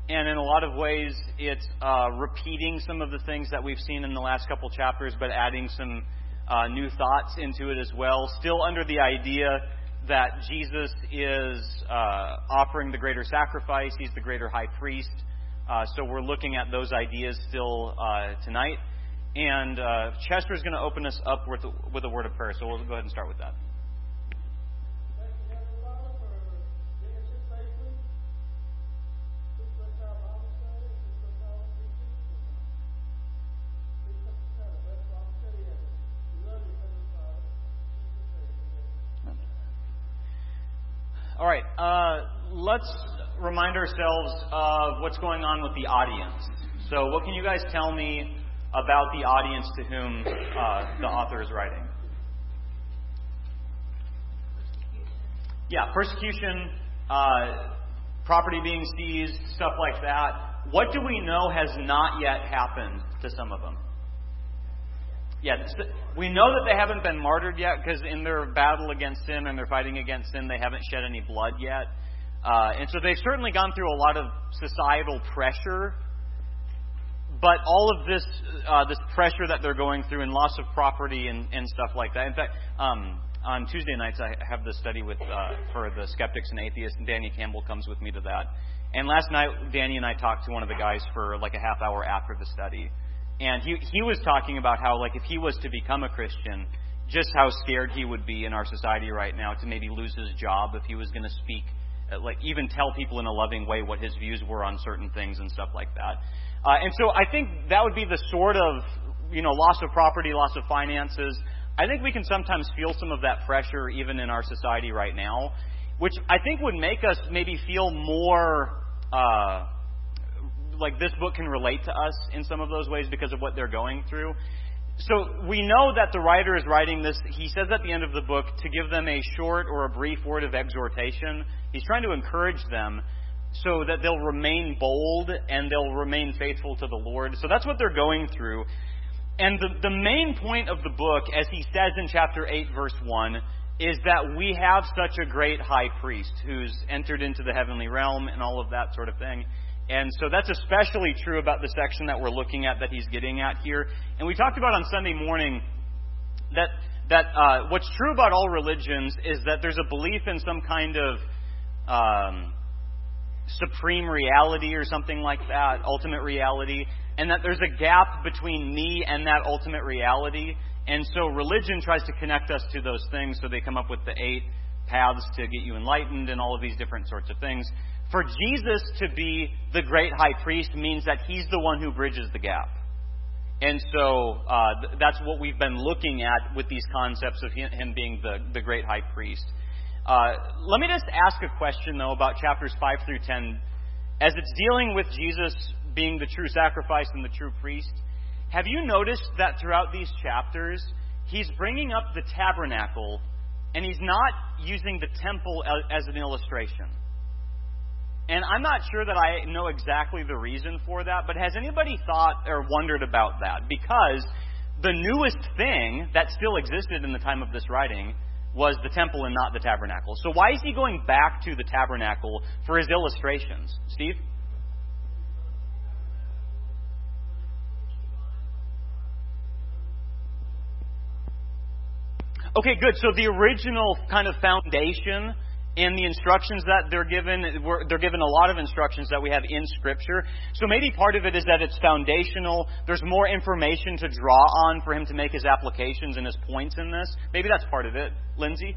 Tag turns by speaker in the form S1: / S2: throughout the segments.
S1: And in a lot of ways, it's repeating some of the things that we've seen in the last couple chapters, but adding some new thoughts into it as well. Still under the idea that Jesus is offering the greater sacrifice. He's the greater high priest. So we're looking at those ideas still tonight. And Chester's going to open us up with a word of prayer. So we'll go ahead and start with that. All right, let's remind ourselves of what's going on with the audience. So what can you guys tell me about the audience to whom the author is writing? Yeah, persecution, property being seized, stuff like that. What do we know has not yet happened to some of them? Yeah, we know that they haven't been martyred yet because in their battle against sin and their fighting against sin, they haven't shed any blood yet. And so they've certainly gone through a lot of societal pressure. But all of this pressure that they're going through and loss of property and stuff like that. In fact, on Tuesday nights, I have this study for the skeptics and atheists, and Danny Campbell comes with me to that. And last night, Danny and I talked to one of the guys for like a half hour after the study. And he was talking about how, like, if he was to become a Christian, just how scared he would be in our society right now to maybe lose his job if he was going to speak, like, even tell people in a loving way what his views were on certain things and stuff like that. And so I think that would be the sort of, loss of property, loss of finances. I think we can sometimes feel some of that pressure even in our society right now, which I think would make us maybe feel more like this book can relate to us in some of those ways because of what they're going through. So we know that the writer is writing this. He says at the end of the book to give them a short or a brief word of exhortation. He's trying to encourage them so that they'll remain bold and they'll remain faithful to the Lord. So that's what they're going through. And the main point of the book, as he says in chapter 8, verse 1, is that we have such a great high priest who's entered into the heavenly realm and all of that sort of thing. And so that's especially true about the section that we're looking at that he's getting at here. And we talked about on Sunday morning that what's true about all religions is that there's a belief in some kind of supreme reality or something like that, ultimate reality, and that there's a gap between me and that ultimate reality. And so religion tries to connect us to those things, so they come up with the 8 paths to get you enlightened and all of these different sorts of things. For Jesus to be the great high priest means that he's the one who bridges the gap. And so that's what we've been looking at with these concepts of him being the great high priest. Let me just ask a question, though, about chapters 5 through 10. As it's dealing with Jesus being the true sacrifice and the true priest, have you noticed that throughout these chapters, he's bringing up the tabernacle, and he's not using the temple as an illustration? And I'm not sure that I know exactly the reason for that, but has anybody thought or wondered about that? Because the newest thing that still existed in the time of this writing was the temple and not the tabernacle. So why is he going back to the tabernacle for his illustrations? Steve? Okay, good. So the original kind of foundation and the instructions that they're given a lot of instructions that we have in Scripture. So maybe part of it is that it's foundational. There's more information to draw on for him to make his applications and his points in this. Maybe that's part of it. Lindsay?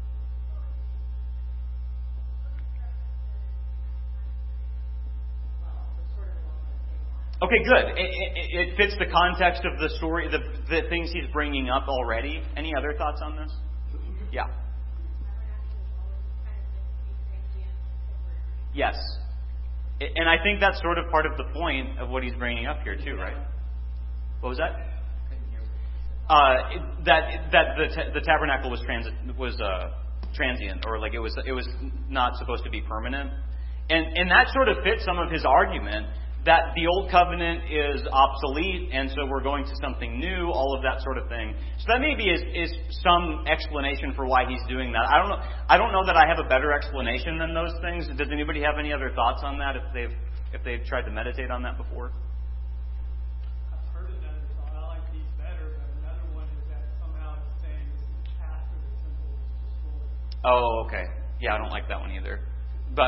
S1: Okay, good. It fits the context of the story, the things he's bringing up already. Any other thoughts on this? Yeah. Yes. And I think that's sort of part of the point of what he's bringing up here too, right? What was that? That the tabernacle was transient, or like it was not supposed to be permanent. And that sort of fits some of his argument that the old covenant is obsolete, and so we're going to something new, all of that sort of thing. So that maybe is some explanation for why he's doing that. I don't know that I have a better explanation than those things. Does anybody have any other thoughts on that if they've tried to meditate on that before?
S2: I've heard another thought. I like these better, but another one is that somehow it's saying this is after the temple was destroyed.
S1: Oh, okay. Yeah, I don't like that one either. But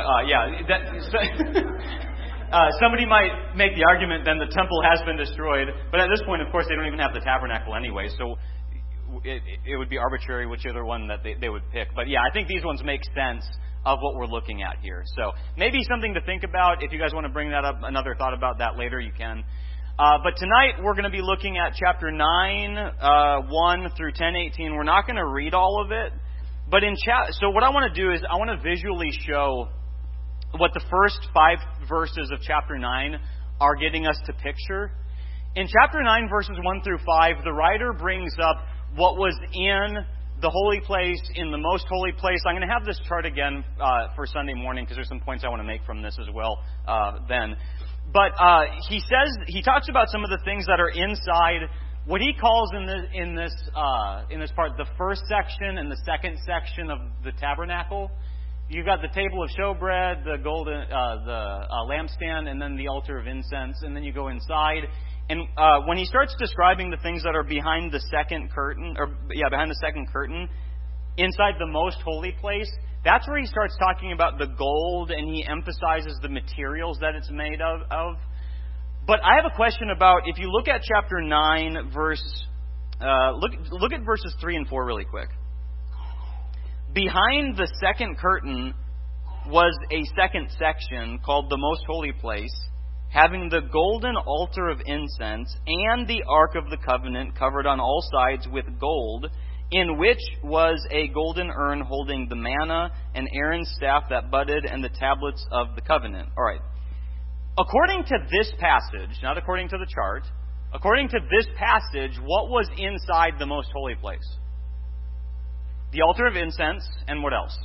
S1: somebody might make the argument then the temple has been destroyed, but at this point, of course, they don't even have the tabernacle anyway, so it would be arbitrary which other one that they would pick. But yeah, I think these ones make sense of what we're looking at here. So maybe something to think about. If you guys want to bring that up, another thought about that later, you can. But tonight we're going to be looking at chapter 9, 1 through 10:18. We're not going to read all of it, but so what I want to do is I want to visually show what the first 5 verses of chapter 9 are getting us to picture. In chapter 9, verses 1 through 5, the writer brings up what was in the holy place, in the most holy place. I'm going to have this chart again for Sunday morning because there's some points I want to make from this as well then. But he talks about some of the things that are inside what he calls in this part the first section and the second section of the tabernacle. You've got the table of showbread, the golden, lampstand, and then the altar of incense, and then you go inside. And when he starts describing the things that are behind the second curtain, inside the most holy place, that's where he starts talking about the gold, and he emphasizes the materials that it's made of. But I have a question about, if you look at chapter 9, look at verses 3 and 4 really quick. Behind the second curtain was a second section called the Most Holy Place, having the golden altar of incense and the Ark of the Covenant covered on all sides with gold, in which was a golden urn holding the manna and Aaron's staff that budded and the tablets of the covenant. All right. According to this passage, not according to the chart, according to this passage, what was inside the Most Holy Place? The altar of incense, and what else?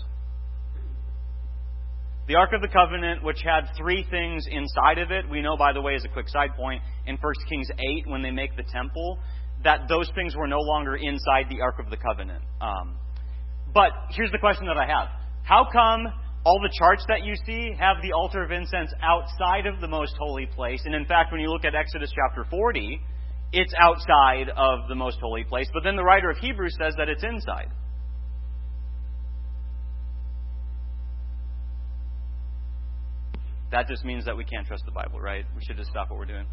S1: The Ark of the Covenant, which had 3 things inside of it. We know, by the way, as a quick side point, in 1 Kings 8, when they make the temple, that those things were no longer inside the Ark of the Covenant. But here's the question that I have. How come all the charts that you see have the altar of incense outside of the most holy place? And in fact, when you look at Exodus chapter 40, it's outside of the most holy place. But then the writer of Hebrews says that it's inside. That just means that we can't trust the Bible, right? We should just stop what we're doing.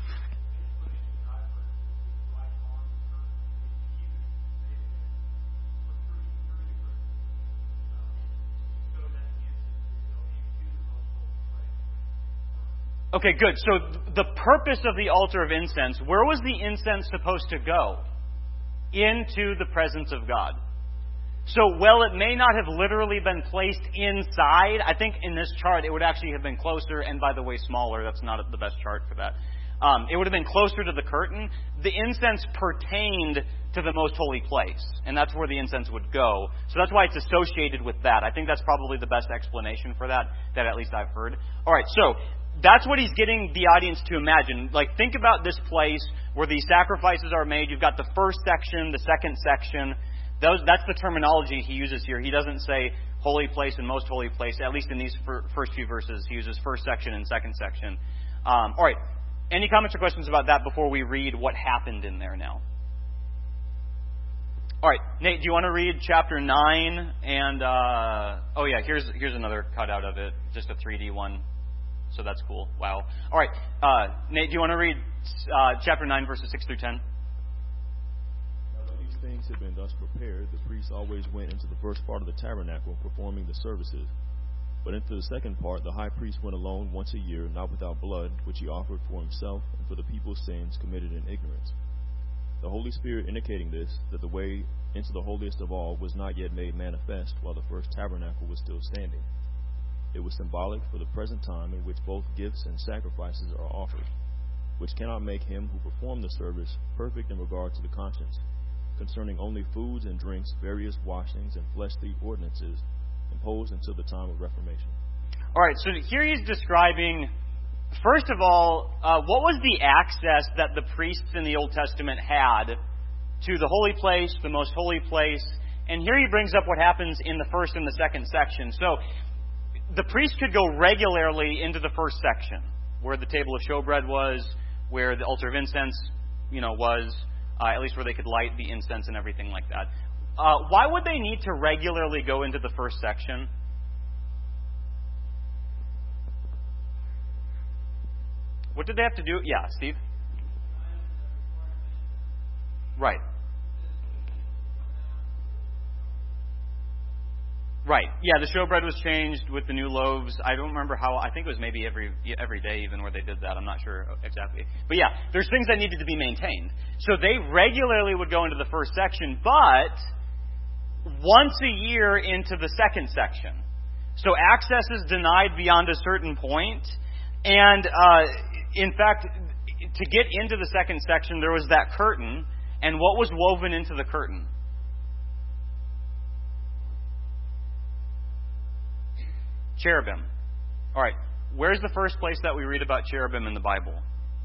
S1: Okay, good. So the purpose of the altar of incense, where was the incense supposed to go? Into the presence of God. So, while it may not have literally been placed inside, I think in this chart it would actually have been closer, and by the way, smaller. That's not the best chart for that. It would have been closer to the curtain. The incense pertained to the most holy place, and that's where the incense would go. So that's why it's associated with that. I think that's probably the best explanation for that at least I've heard. All right, so that's what he's getting the audience to imagine. Like, think about this place where these sacrifices are made. You've got the first section, the second section. That's the terminology he uses here. He doesn't say holy place and most holy place. At least in these first few verses, he uses first section and second section. All right. Any comments or questions about that before we read what happened in there now? All right. Nate, do you want to read chapter 9? And, here's another cutout of it. Just a 3D one. So that's cool. Wow. All right. Nate, do you want to read chapter 9, verses 6 through 10?
S3: Things had been thus prepared, the priests always went into the first part of the tabernacle, performing the services. But into the second part, the high priest went alone once a year, not without blood, which he offered for himself and for the people's sins committed in ignorance. The Holy Spirit indicating this, that the way into the holiest of all was not yet made manifest while the first tabernacle was still standing. It was symbolic for the present time in which both gifts and sacrifices are offered, which cannot make him who performed the service perfect in regard to the conscience, concerning only foods and drinks, various washings, and fleshly ordinances imposed until the time of Reformation.
S1: All right, so here he's describing First of all, what was the access that the priests in the Old Testament had to the holy place, the most holy place? And here he brings up what happens in the first and the second section. So the priest could go regularly into the first section, where the table of showbread was, where the altar of incense, was, at least where they could light the incense and everything like that. Why would they need to regularly go into the first section? What did they have to do? Yeah, Steve? Right. Right. Yeah, the showbread was changed with the new loaves. I don't remember how. I think it was maybe every day even where they did that. I'm not sure exactly. But yeah, there's things that needed to be maintained. So they regularly would go into the first section, but once a year into the second section. So access is denied beyond a certain point. And in fact, to get into the second section, there was that curtain. And what was woven into the curtain? Cherubim. All right. Where's the first place that we read about cherubim in the Bible?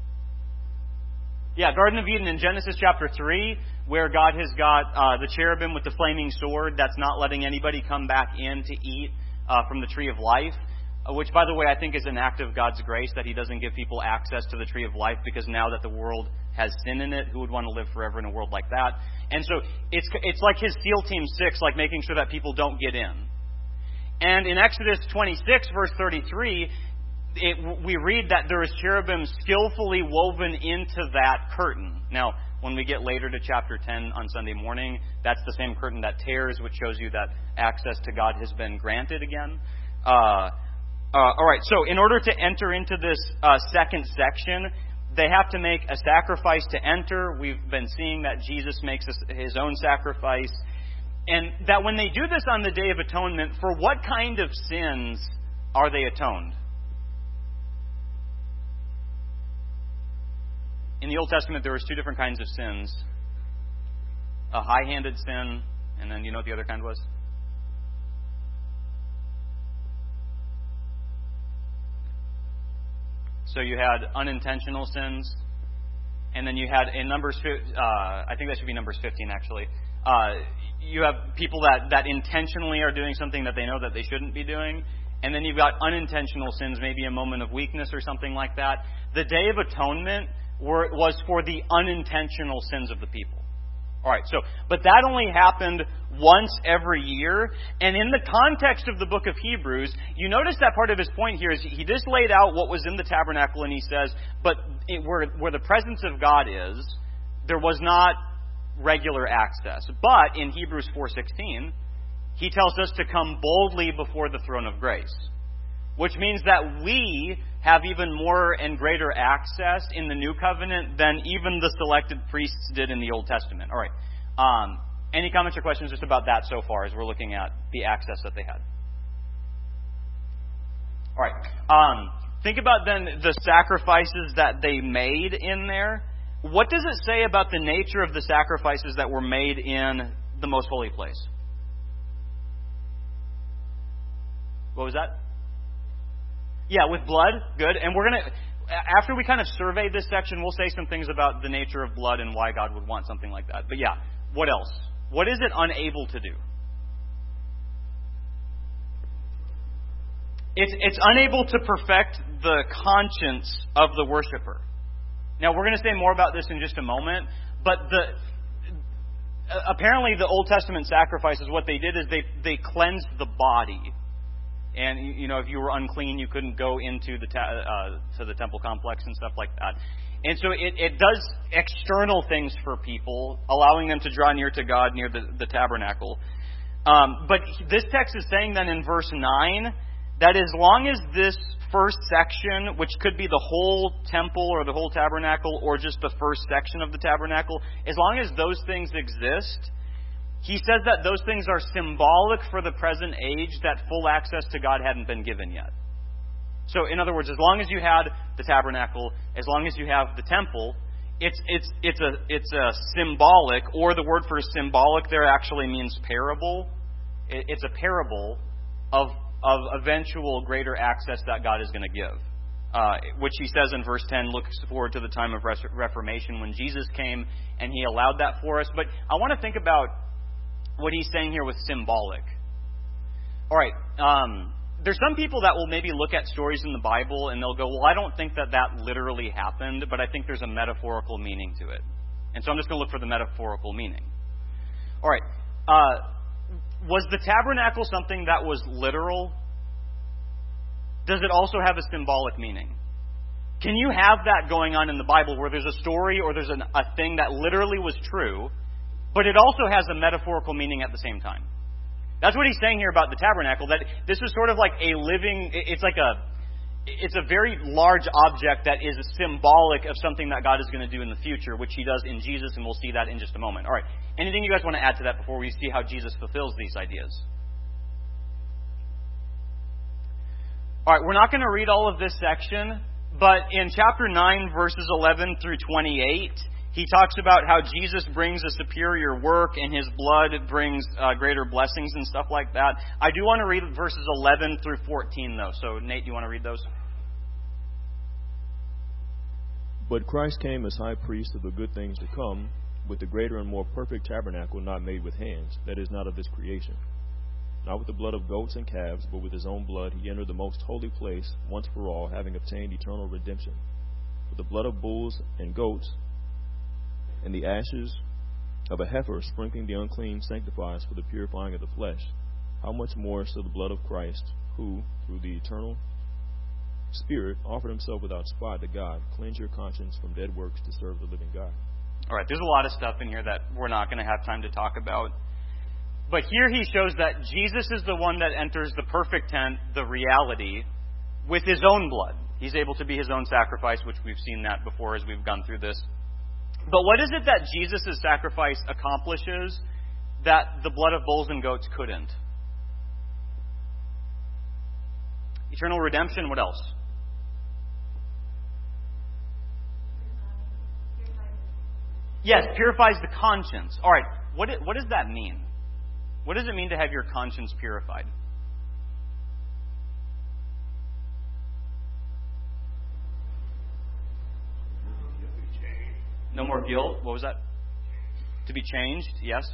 S1: Yeah, Garden of Eden in Genesis chapter 3, where God has got the cherubim with the flaming sword that's not letting anybody come back in to eat from the tree of life. Which, by the way, I think is an act of God's grace that He doesn't give people access to the tree of life, because now that the world has sin in it, who would want to live forever in a world like that? And so it's like His SEAL Team 6, like making sure that people don't get in. And in Exodus 26, verse 33, we read that there is cherubim skillfully woven into that curtain. Now, when we get later to chapter 10 on Sunday morning, that's the same curtain that tears, which shows you that access to God has been granted again. All right, so in order to enter into this second section, they have to make a sacrifice to enter. We've been seeing that Jesus makes His own sacrifice. And that when they do this on the Day of Atonement, for what kind of sins are they atoned? In the Old Testament, there was two different kinds of sins. A high-handed sin, and then you know what the other kind was? So you had unintentional sins, and then you had in Numbers, I think that should be Numbers 15 actually. You have people that intentionally are doing something that they know that they shouldn't be doing, and then you've got unintentional sins, maybe a moment of weakness or something like that. The Day of Atonement was for the unintentional sins of the people. All right, but that only happened once every year. And in the context of the book of Hebrews, you notice that part of his point here is he just laid out what was in the tabernacle, and he says, but where the presence of God is, there was not regular access. But in Hebrews 4:16, he tells us to come boldly before the throne of grace, which means that we have even more and greater access in the New Covenant than even the selected priests did in the Old Testament. All right. Any comments or questions just about that so far as we're looking at the access that they had? All right. Think about then the sacrifices that they made in there. What does it say about the nature of the sacrifices that were made in the most holy place? What was that? Yeah, with blood. Good. And we're going to, after we kind of survey this section, we'll say some things about the nature of blood and why God would want something like that. But yeah, what else? What is it unable to do? It's unable to perfect the conscience of the worshiper. Now, we're going to say more about this in just a moment, but apparently the Old Testament sacrifices, what they did is they cleansed the body. And, if you were unclean, you couldn't go into to the temple complex and stuff like that. And so it does external things for people, allowing them to draw near to God near the tabernacle. But this text is saying then in verse 9 that as long as this first section, which could be the whole temple or the whole tabernacle or just the first section of the tabernacle, as long as those things exist, he says that those things are symbolic for the present age, that full access to God hadn't been given yet. So, in other words, as long as you had the tabernacle, as long as you have the temple, it's a symbolic, or the word for symbolic there actually means parable. It's a parable of eventual greater access that God is going to give. which he says in verse 10 looks forward to the time of Reformation when Jesus came and he allowed that for us. But I want to think about what he's saying here with symbolic. All right, there's some people that will maybe look at stories in the Bible and they'll go, well, I don't think that literally happened, but I think there's a metaphorical meaning to it. And so I'm just going to look for the metaphorical meaning. All right, was the tabernacle something that was literal? Does it also have a symbolic meaning? Can you have that going on in the Bible where there's a story or there's a thing that literally was true, but it also has a metaphorical meaning at the same time? That's what he's saying here about the tabernacle, that this is sort of like a living, it's a very large object that is symbolic of something that God is going to do in the future, which he does in Jesus, and we'll see that in just a moment. All right, anything you guys want to add to that before we see how Jesus fulfills these ideas? All right, we're not going to read all of this section, but in chapter 9, verses 11 through 28, he talks about how Jesus brings a superior work and his blood brings greater blessings and stuff like that. I do want to read verses 11 through 14, though. So, Nate, do you want to read those?
S3: But Christ came as high priest of the good things to come, with the greater and more perfect tabernacle not made with hands, that is not of this creation. Not with the blood of goats and calves, but with his own blood he entered the most holy place once for all, having obtained eternal redemption. With the blood of bulls and goats and the ashes of a heifer sprinkling the unclean sanctifies for the purifying of the flesh, how much more so the blood of Christ, who, through the eternal Spirit, offered himself without spot to God, cleanse your conscience from dead works to serve the living God.
S1: All right, there's a lot of stuff in here that we're not going to have time to talk about. But here he shows that Jesus is the one that enters the perfect tent, the reality, with his own blood. He's able to be his own sacrifice, which we've seen that before as we've gone through this. But what is it that Jesus' sacrifice accomplishes that the blood of bulls and goats couldn't? Eternal redemption, what else? Yes, purifies the conscience. All right, what does that mean? What does it mean to have your conscience purified? No more guilt. What was that? To be changed, yes.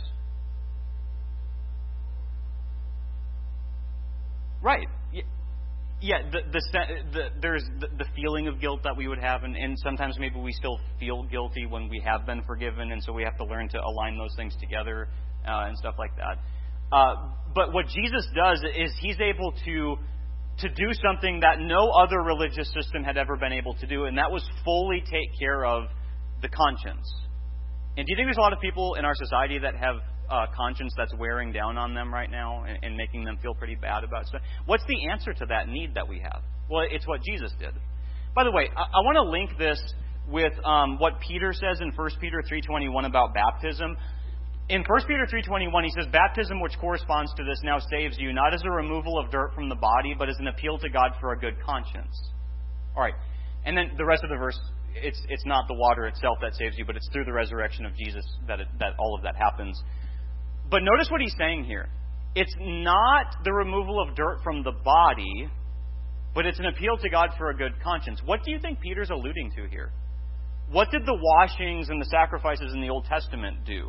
S1: Right. Yeah, there's the feeling of guilt that we would have, and sometimes maybe we still feel guilty when we have been forgiven, and so we have to learn to align those things together and stuff like that. But what Jesus does is he's able to do something that no other religious system had ever been able to do, and that was fully take care of the conscience. And do you think there's a lot of people in our society that have a conscience that's wearing down on them right now and making them feel pretty bad about stuff? What's the answer to that need that we have? Well, it's what Jesus did. By the way, I want to link this with what Peter says in 1 Peter 3:21 about baptism. In 1 Peter 3:21, he says, baptism, which corresponds to this, now saves you, not as a removal of dirt from the body, but as an appeal to God for a good conscience. All right. And then the rest of the verse, it's not the water itself that saves you, but it's through the resurrection of Jesus that all of that happens. But notice what he's saying here. It's not the removal of dirt from the body, but it's an appeal to God for a good conscience. What do you think Peter's alluding to here? What did the washings and the sacrifices in the Old Testament do?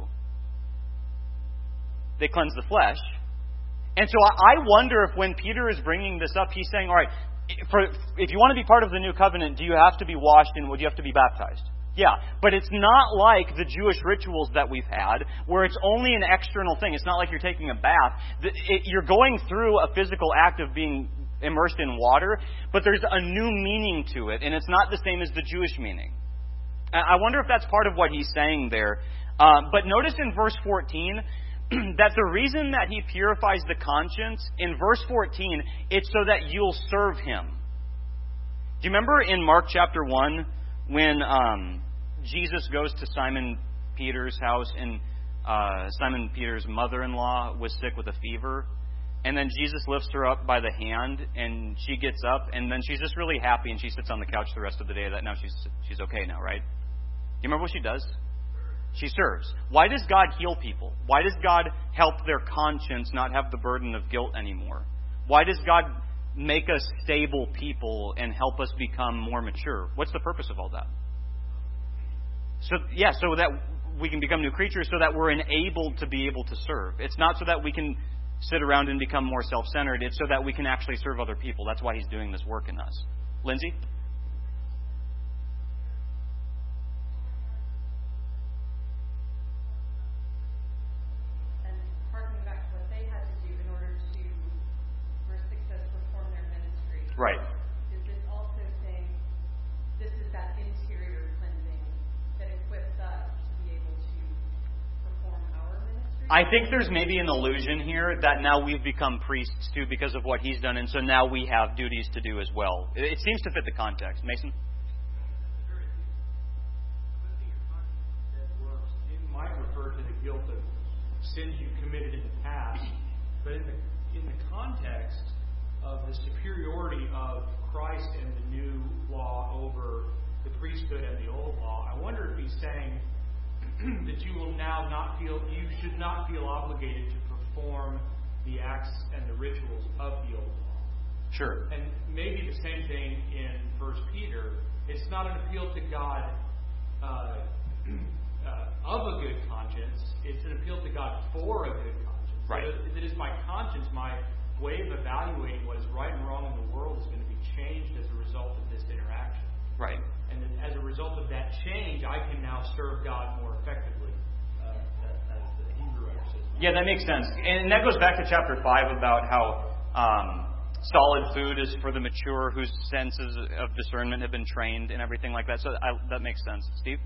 S1: They cleanse the flesh. And so I wonder if when Peter is bringing this up, he's saying, all right, if you want to be part of the new covenant, do you have to be washed and would you have to be baptized? Yeah, but it's not like the Jewish rituals that we've had, where it's only an external thing. It's not like you're taking a bath. You're going through a physical act of being immersed in water, but there's a new meaning to it, and it's not the same as the Jewish meaning. I wonder if that's part of what he's saying there. But notice in verse 14... that the reason that he purifies the conscience, in verse 14, it's so that you'll serve him. Do you remember in Mark chapter 1 when Jesus goes to Simon Peter's house and Simon Peter's mother-in-law was sick with a fever? And then Jesus lifts her up by the hand and she gets up and then she's just really happy and she sits on the couch the rest of the day. That now she's okay now, right? Do you remember what she does? She serves. Why does God heal people? Why does God help their conscience not have the burden of guilt anymore? Why does God make us stable people and help us become more mature. What's the purpose of all that? So that we can become new creatures, so that we're enabled to be able to serve. It's not so that we can sit around and become more self-centered. It's so that we can actually serve other people. That's why He's doing this work in us. Lindsay?
S4: And harkening back to what they had to do in order to, for success, perform their ministry.
S1: Right.
S4: Is this also saying this is that interior cleansing that equips us to be able to perform our ministry?
S1: I think there's maybe an illusion here that now we've become priests too because of what He's done, and so now we have duties to do as well. It seems to fit the context. Mason?
S5: It might refer to the guilt of sins you committed in the past, but in the context of the superiority of Christ and the new law over the priesthood and the old law, I wonder if He's saying that you should not feel obligated to perform the acts and the rituals of the old law.
S1: Sure.
S5: And maybe the same thing in 1 Peter. It's not an appeal to God of a good conscience. It's an appeal to God for a good conscience.
S1: Right.
S5: So it is my conscience, my way of evaluating what is right and wrong in the world is going to be changed as a result of this interaction.
S1: Right.
S5: And then as a result of that change, I can now serve God more effectively, as the Hebrew writer says.
S1: Yeah, that makes sense. And that goes back to chapter 5 about how solid food is for the mature whose senses of discernment have been trained and everything like that. So that makes sense. Steve?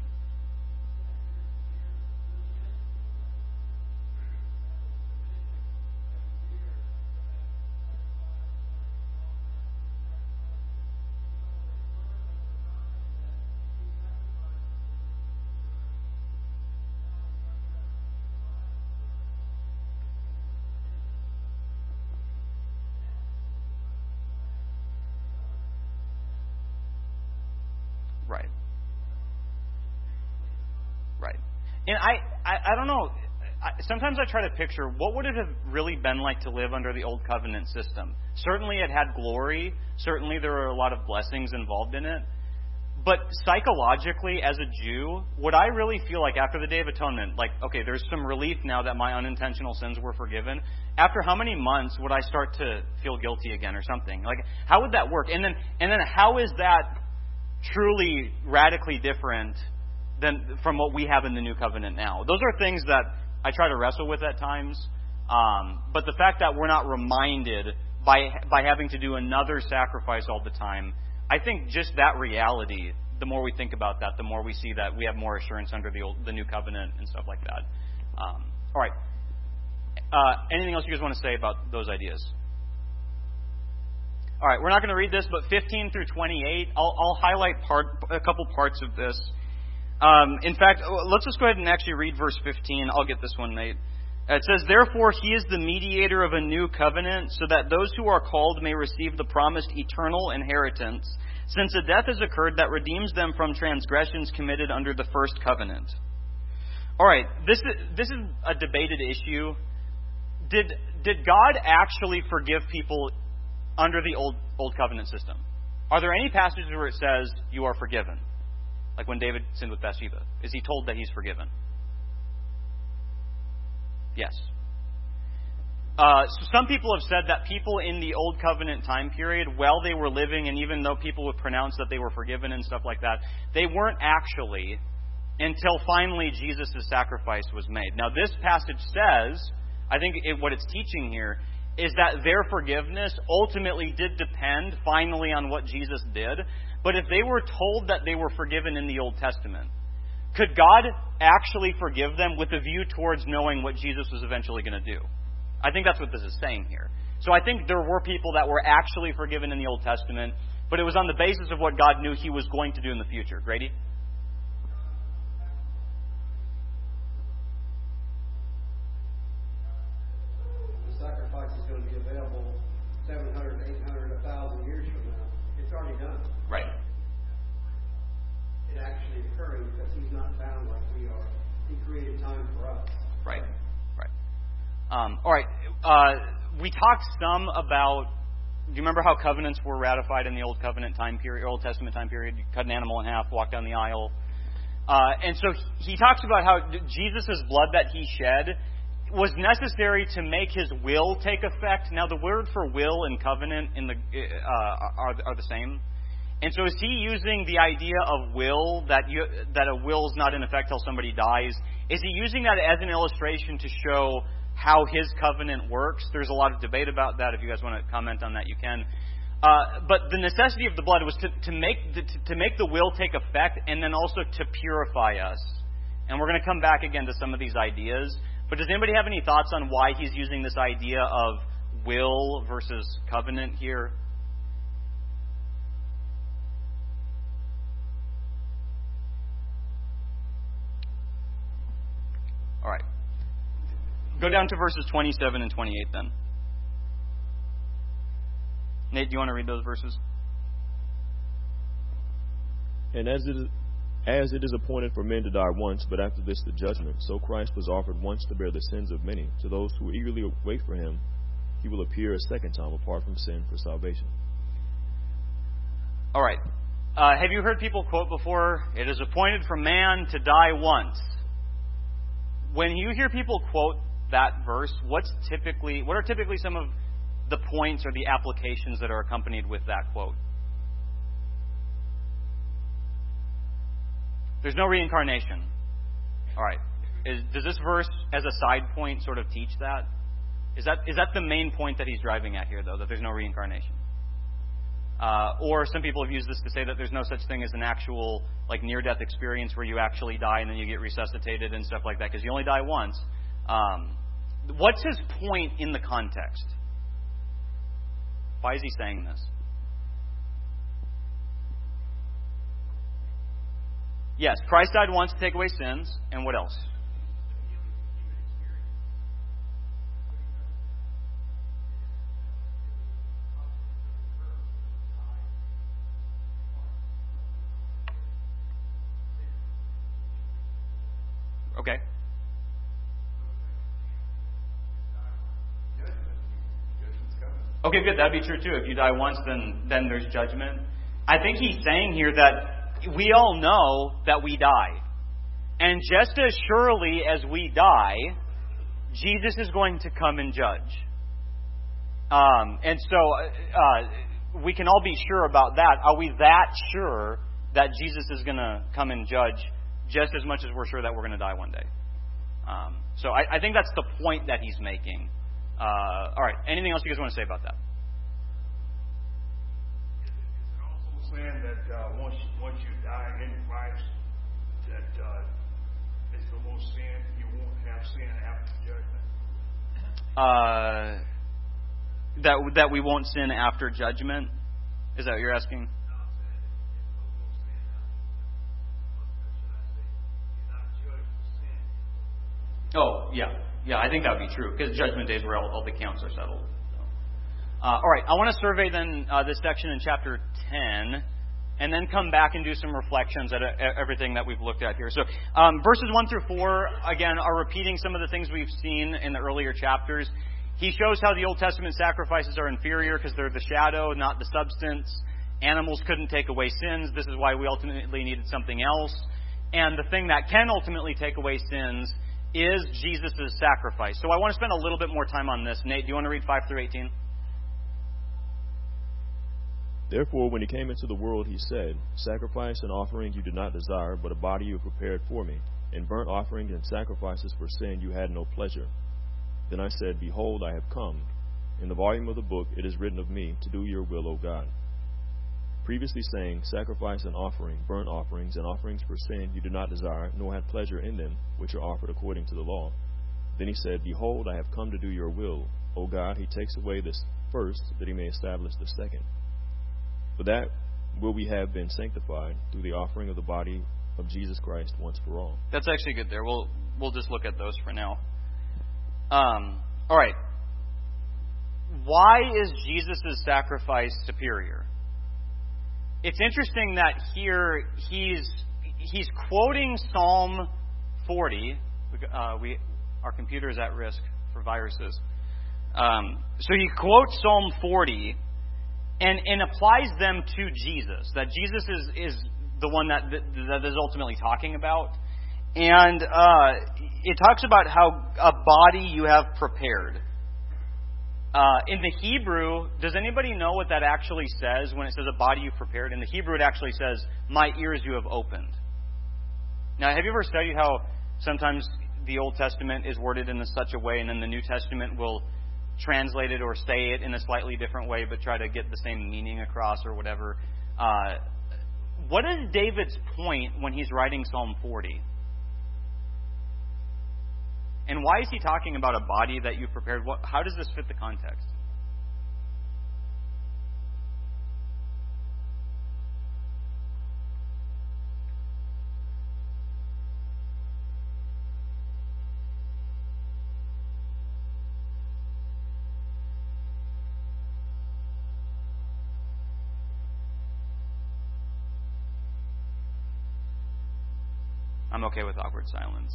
S1: And I don't know. Sometimes I try to picture what would it have really been like to live under the old covenant system. Certainly it had glory. Certainly there were a lot of blessings involved in it. But psychologically, as a Jew, would I really feel like after the Day of Atonement, like, okay, there's some relief now that my unintentional sins were forgiven? After how many months would I start to feel guilty again or something? Like, how would that work? And then how is that truly radically different than from what we have in the New Covenant now? Those are things that I try to wrestle with at times. But the fact that we're not reminded by having to do another sacrifice all the time, I think just that reality, the more we think about that, the more we see that we have more assurance under the New Covenant and stuff like that. All right. Anything else you guys want to say about those ideas? All right, we're not going to read this, but 15 through 28, I'll highlight a couple parts of this. In fact, let's just go ahead and actually read verse 15. I'll get this one, Nate. It says, "Therefore he is the mediator of a new covenant, so that those who are called may receive the promised eternal inheritance, since a death has occurred that redeems them from transgressions committed under the first covenant." All right, this is a debated issue. Did God actually forgive people under the old covenant system? Are there any passages where it says you are forgiven? Like when David sinned with Bathsheba. Is he told that he's forgiven? Yes. So some people have said that people in the Old Covenant time period, while they were living, and even though people would pronounce that they were forgiven and stuff like that, they weren't actually until finally Jesus' sacrifice was made. Now this passage says, I think what it's teaching here, is that their forgiveness ultimately did depend finally on what Jesus did. But if they were told that they were forgiven in the Old Testament, could God actually forgive them with a view towards knowing what Jesus was eventually going to do? I think that's what this is saying here. So I think there were people that were actually forgiven in the Old Testament, but it was on the basis of what God knew He was going to do in the future. Grady?
S6: The sacrifice is going to be available 700, 800, 1,000 years from now. It's already done.
S1: Right.
S6: It actually occurring because He's not bound like we are. He created time for us.
S1: Right. All right. We talked some about Do you remember how covenants were ratified in the Old Covenant time period, Old Testament time period? You cut an animal in half, walk down the aisle. And so he talks about how Jesus' blood that he shed was necessary to make his will take effect. Now, the word for will and covenant are the same. And so is he using the idea of will, that a will is not in effect till somebody dies? Is he using that as an illustration to show how his covenant works? There's a lot of debate about that. If you guys want to comment on that, you can. But the necessity of the blood was to make the will take effect, and then also to purify us. And we're going to come back again to some of these ideas. But does anybody have any thoughts on why he's using this idea of will versus covenant here? All right. Go down to verses 27 and 28 then. Nate, do you want to read those verses?
S3: And as it is appointed for men to die once, but after this the judgment, so Christ was offered once to bear the sins of many. To those who eagerly wait for him, he will appear a second time apart from sin for salvation.
S1: All right. Have you heard people quote before, "It is appointed for man to die once"? When you hear people quote that verse, what are typically some of the points or the applications that are accompanied with that quote? There's no reincarnation. All right. Does this verse, as a side point, sort of teach that? Is that the main point that he's driving at here, though, that there's no reincarnation? Or some people have used this to say that there's no such thing as an actual near-death experience where you actually die and then you get resuscitated and stuff like that, because you only die once. What's his point in the context? Why is he saying this? Yes, Christ died once to take away sins, and what else? Okay. Okay, good. That'd be true too. If you die once, then there's judgment. I think he's saying here that we all know that we die. And just as surely as we die, Jesus is going to come and judge. And so we can all be sure about that. Are we that sure that Jesus is going to come and judge just as much as we're sure that we're going to die one day? So I think that's the point that he's making. All right. Anything else you guys want to say about that?
S7: Is it also saying that once you die in Christ, that it's the most sin, you won't have sin after judgment?
S1: That we won't sin after judgment? Is that what you're asking? Oh, yeah. Yeah, I think that would be true, because Judgment Day is where all the counts are settled. All right, I want to survey then this section in chapter 10, and then come back and do some reflections at everything that we've looked at here. So verses 1 through 4, again, are repeating some of the things we've seen in the earlier chapters. He shows how the Old Testament sacrifices are inferior because they're the shadow, not the substance. Animals couldn't take away sins. This is why we ultimately needed something else. And the thing that can ultimately take away sins is Jesus' sacrifice. So I want to spend a little bit more time on this. Nate, do you want to read 5 through 18?
S3: Therefore, when he came into the world, he said, Sacrifice and offering you did not desire, but a body you prepared for me. In burnt offerings and sacrifices for sin you had no pleasure. Then I said, Behold, I have come. In the volume of the book it is written of me, to do your will, O God. Previously saying, Sacrifice and offering, burnt offerings, and offerings for sin you did not desire, nor had pleasure in them, which are offered according to the law. Then he said, Behold, I have come to do your will, O God. He takes away this first, that he may establish the second. For that will we have been sanctified through the offering of the body of Jesus Christ once for all.
S1: That's actually good there. We'll just look at those for now. All right. Why is Jesus' sacrifice superior? It's interesting that here he's quoting Psalm 40. Our computer is at risk for viruses. So he quotes Psalm 40, and applies them to Jesus. That Jesus is the one that is ultimately talking about. And it talks about how a body you have prepared. In the Hebrew, does anybody know what that actually says when it says a body you've prepared? In the Hebrew, it actually says, my ears you have opened. Now, have you ever studied how sometimes the Old Testament is worded in such a way, and then the New Testament will translate it or say it in a slightly different way, but try to get the same meaning across or whatever? What is David's point when he's writing Psalm 40? And why is he talking about a body that you've prepared? How does this fit the context? I'm okay with awkward silence.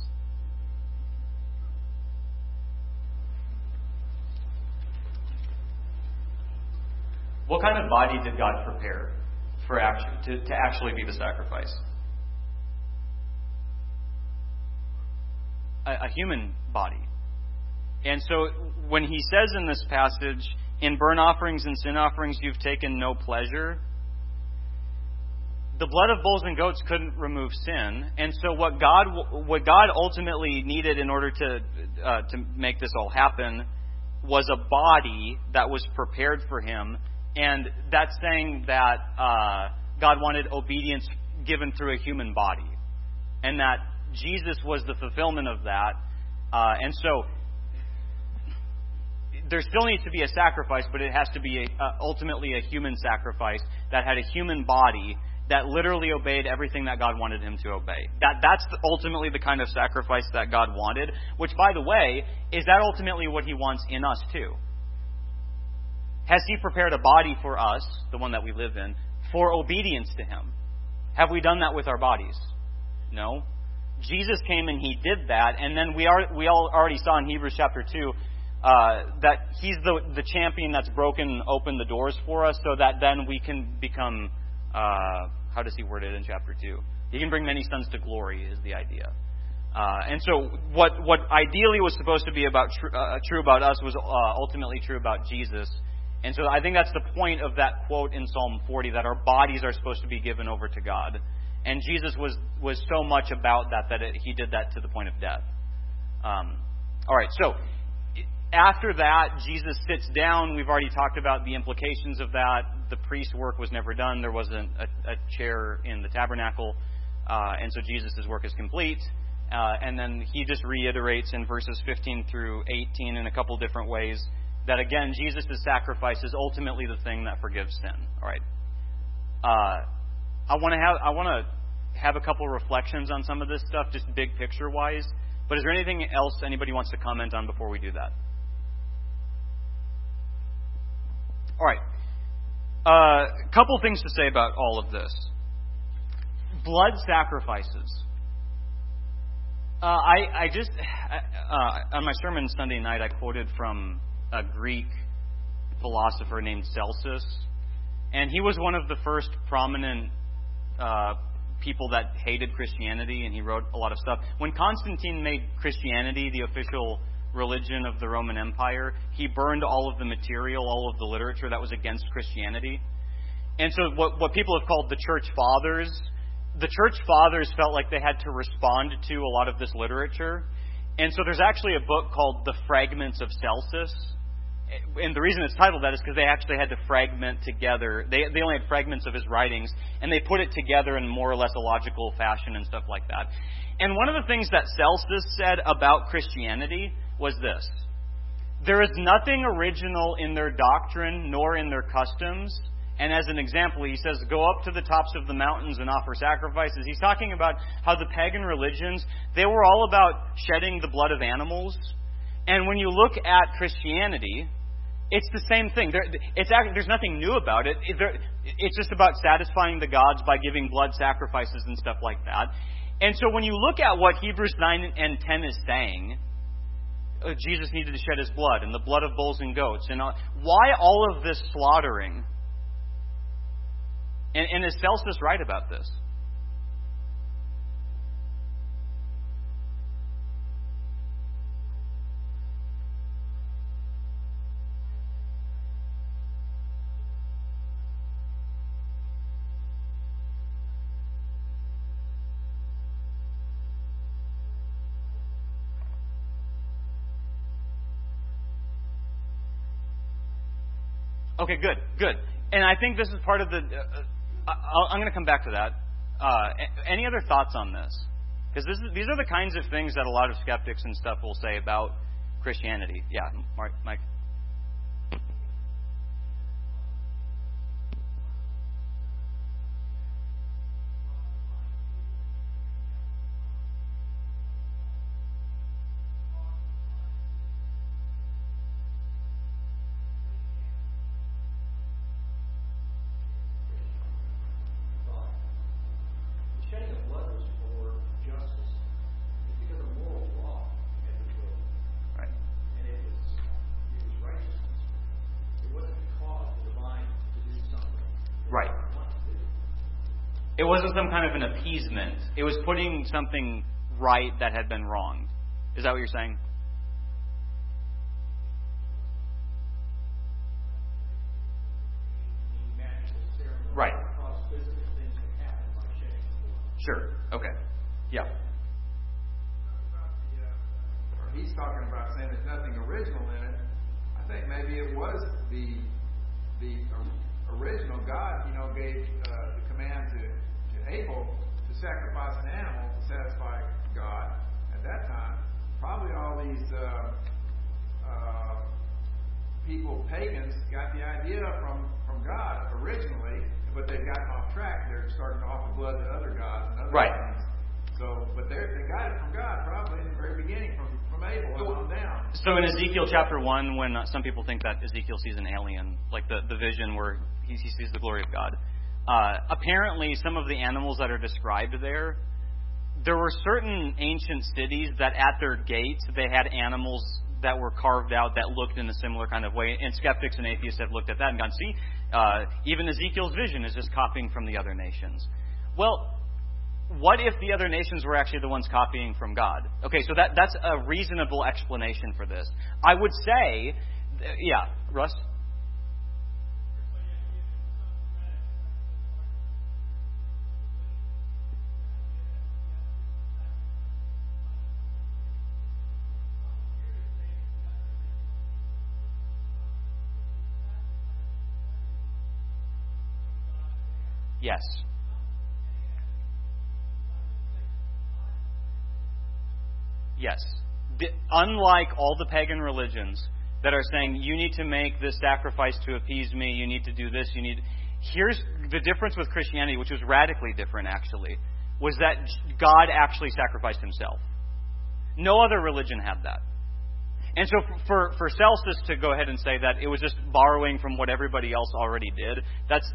S1: What kind of body did God prepare for to actually be the sacrifice? A human body. And so when he says in this passage, in burnt offerings and sin offerings you've taken no pleasure, the blood of bulls and goats couldn't remove sin. And so what God ultimately needed in order to make this all happen was a body that was prepared for him. And that's saying that God wanted obedience given through a human body. And that Jesus was the fulfillment of that. And so there still needs to be a sacrifice, but it has to be ultimately a human sacrifice that had a human body that literally obeyed everything that God wanted him to obey. That's ultimately the kind of sacrifice that God wanted, which, by the way, is that ultimately what he wants in us too. Has he prepared a body for us, the one that we live in, for obedience to him? Have we done that with our bodies? No. Jesus came and he did that, and then we all already saw in Hebrews chapter 2 that he's the champion that's broken open the doors for us so that then we can become, how does he word it in chapter 2? He can bring many sons to glory is the idea. And so what ideally was supposed to be true about us was ultimately true about Jesus. And so I think that's the point of that quote in Psalm 40, that our bodies are supposed to be given over to God. And Jesus was so much about that he did that to the point of death. All right, so after that, Jesus sits down. We've already talked about the implications of that. The priest's work was never done. There wasn't a chair in the tabernacle. And so Jesus' work is complete. And then he just reiterates in verses 15 through 18 in a couple different ways that, again, Jesus' sacrifice is ultimately the thing that forgives sin. All right. I want to have a couple reflections on some of this stuff, just big picture wise. But is there anything else anybody wants to comment on before we do that? All right. Couple things to say about all of this. Blood sacrifices. On my sermon Sunday night, I quoted from a Greek philosopher named Celsus, and he was one of the first prominent people that hated Christianity, and he wrote a lot of stuff. When Constantine made Christianity the official religion of the Roman Empire, he burned all of the material, all of the literature that was against Christianity. And so what people have called the Church Fathers felt like they had to respond to a lot of this literature. And so there's actually a book called The Fragments of Celsus. And the reason it's titled that is because they actually had to fragment together. They only had fragments of his writings, and they put it together in more or less a logical fashion and stuff like that. And one of the things that Celsus said about Christianity was this: there is nothing original in their doctrine nor in their customs. And as an example, he says, go up to the tops of the mountains and offer sacrifices. He's talking about how the pagan religions, they were all about shedding the blood of animals. And when you look at Christianity, it's the same thing. There's nothing new about it. It's just about satisfying the gods by giving blood sacrifices and stuff like that. And so when you look at what Hebrews 9 and 10 is saying, Jesus needed to shed his blood and the blood of bulls and goats. And why all of this slaughtering? And is Celsus right about this? Okay, good. And I think this is part of the... I'm going to come back to that. Any other thoughts on this? Because these are the kinds of things that a lot of skeptics and stuff will say about Christianity. Yeah, Mike? It wasn't some kind of an appeasement. It was putting something right that had been wronged. Is that what you're saying? Right. Sure. Okay. Yeah.
S8: He's talking about saying there's nothing original in it. I think maybe it was the original God, gave the command to Abel to sacrifice an animal to satisfy God at that time. Probably all these people, pagans, got the idea from God originally, but they've gotten off track. They're starting to offer blood to other gods and other things. So, but they got it from God probably in the very beginning, from Abel and on down.
S1: So in Ezekiel chapter 1, when some people think that Ezekiel sees an alien, like the vision where he sees the glory of God, apparently some of the animals that are described there were certain ancient cities that at their gates they had animals that were carved out that looked in a similar kind of way. And skeptics and atheists have looked at that and gone, see, even Ezekiel's vision is just copying from the other nations. Well, what if the other nations were actually the ones copying from God? Okay, so that's a reasonable explanation for this. I would say, yeah, Russ? Yes. Yes. Unlike all the pagan religions that are saying, you need to make this sacrifice to appease me, you need to do this, here's the difference with Christianity, which was radically different actually, was that God actually sacrificed himself. No other religion had that. And so for Celsus to go ahead and say that it was just borrowing from what everybody else already did,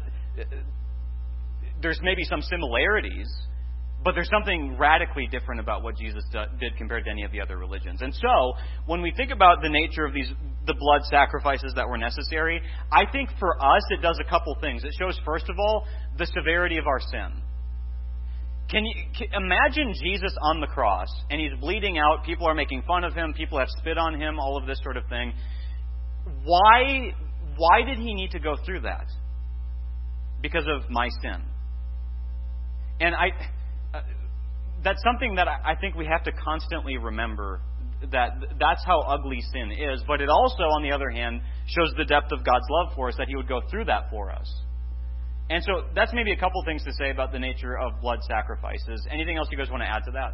S1: there's maybe some similarities, but there's something radically different about what Jesus did compared to any of the other religions. And so, when we think about the nature of the blood sacrifices that were necessary, I think for us it does a couple things. It shows, first of all, the severity of our sin. Can you imagine Jesus on the cross, and he's bleeding out, people are making fun of him, people have spit on him, all of this sort of thing. Why did he need to go through that? Because of my sin. And that's something that I think we have to constantly remember, that's how ugly sin is. But it also, on the other hand, shows the depth of God's love for us, that he would go through that for us. And so that's maybe a couple things to say about the nature of blood sacrifices. Anything else you guys want to add to that?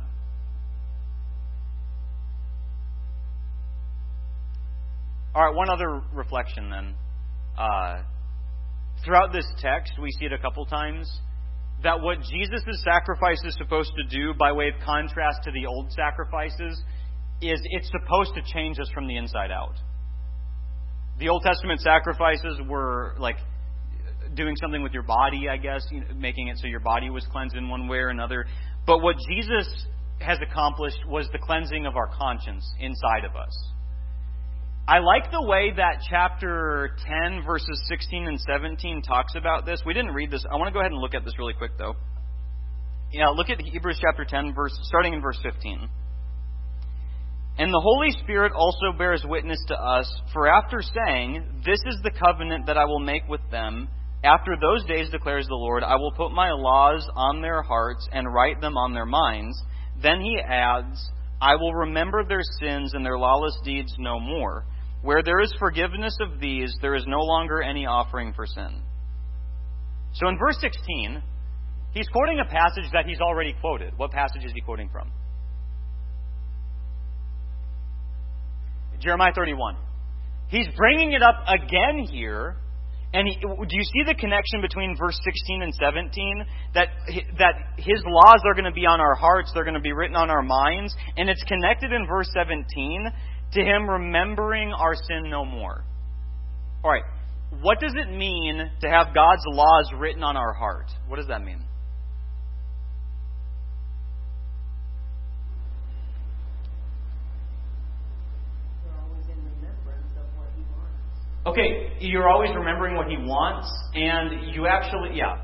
S1: All right, one other reflection then. Throughout this text, we see it a couple times, that what Jesus' sacrifice is supposed to do, by way of contrast to the old sacrifices, is it's supposed to change us from the inside out. The Old Testament sacrifices were like doing something with your body, I guess, making it so your body was cleansed in one way or another. But what Jesus has accomplished was the cleansing of our conscience inside of us. I like the way that chapter 10, verses 16 and 17 talks about this. We didn't read this. I want to go ahead and look at this really quick, though. Yeah, look at Hebrews chapter 10, starting in verse 15. And the Holy Spirit also bears witness to us, for after saying, "This is the covenant that I will make with them, after those days, declares the Lord, I will put my laws on their hearts and write them on their minds." Then he adds, "I will remember their sins and their lawless deeds no more. Where there is forgiveness of these, there is no longer any offering for sin." So in verse 16, he's quoting a passage that he's already quoted. What passage is he quoting from? Jeremiah 31. He's bringing it up again here. And do you see the connection between verse 16 and 17? That his laws are going to be on our hearts, they're going to be written on our minds. And it's connected in verse 17 to him remembering our sin no more. All right, what does it mean to have God's laws written on our heart? What does that mean? Okay, you're always remembering what he wants, and you actually, yeah.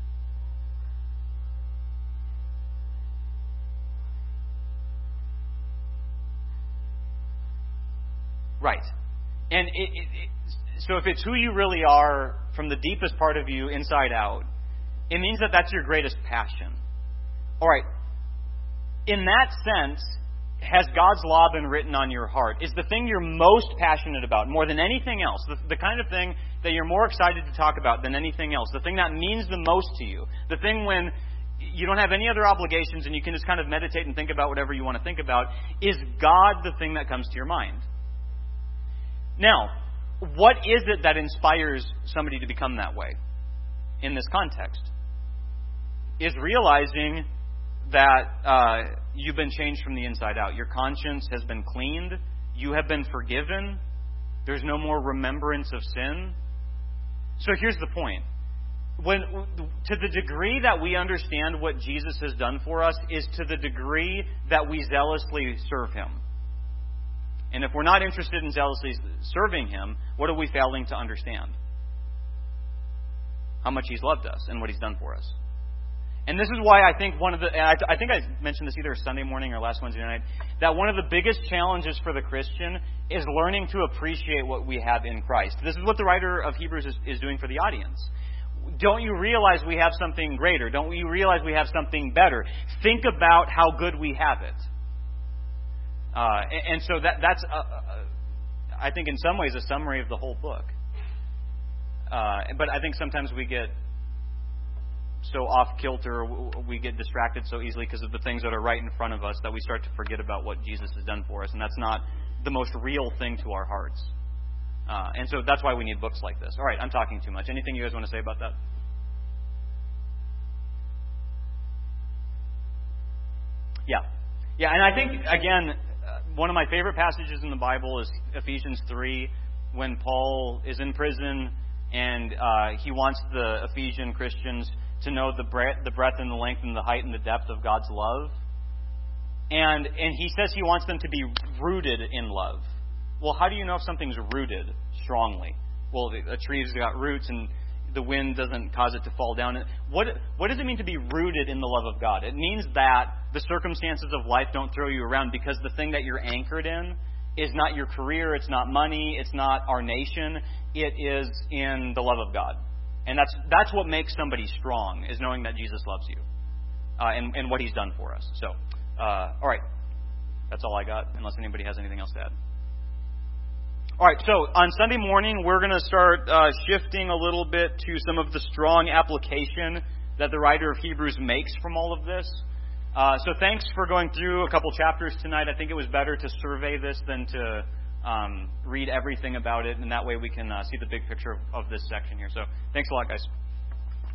S1: Right. And so if it's who you really are from the deepest part of you, inside out, it means that that's your greatest passion. All right. In that sense, has God's law been written on your heart? Is the thing you're most passionate about, more than anything else, the kind of thing that you're more excited to talk about than anything else, the thing that means the most to you, the thing when you don't have any other obligations and you can just kind of meditate and think about whatever you want to think about, is God the thing that comes to your mind? Now, what is it that inspires somebody to become that way in this context? Is realizing that you've been changed from the inside out. Your conscience has been cleaned. You have been forgiven. There's no more remembrance of sin. So here's the point. To the degree that we understand what Jesus has done for us is to the degree that we zealously serve Him. And if we're not interested in zealously serving Him, what are we failing to understand? How much He's loved us and what He's done for us. And this is why I think I think I mentioned this either Sunday morning or last Wednesday night, that one of the biggest challenges for the Christian is learning to appreciate what we have in Christ. This is what the writer of Hebrews is doing for the audience. Don't you realize we have something greater? Don't you realize we have something better? Think about how good we have it. And so that's, I think in some ways, a summary of the whole book. But I think sometimes we get so off kilter, we get distracted so easily because of the things that are right in front of us that we start to forget about what Jesus has done for us. And that's not the most real thing to our hearts. And so that's why we need books like this. All right, I'm talking too much. Anything you guys want to say about that? Yeah, and I think, again, one of my favorite passages in the Bible is Ephesians 3, when Paul is in prison and he wants the Ephesian Christians to know the breadth and the length and the height and the depth of God's love. And he says he wants them to be rooted in love. Well, how do you know if something's rooted strongly? Well, a tree's got roots and the wind doesn't cause it to fall down. What does it mean to be rooted in the love of God? It means that the circumstances of life don't throw you around, because the thing that you're anchored in is not your career, it's not money, it's not our nation. It is in the love of God. And that's what makes somebody strong, is knowing that Jesus loves you and what He's done for us. So, all right. That's all I got, unless anybody has anything else to add. All right, so on Sunday morning, we're going to start shifting a little bit to some of the strong application that the writer of Hebrews makes from all of this. So thanks for going through a couple chapters tonight. I think it was better to survey this than to read everything about it, and that way we can see the big picture of this section here. So thanks a lot, guys.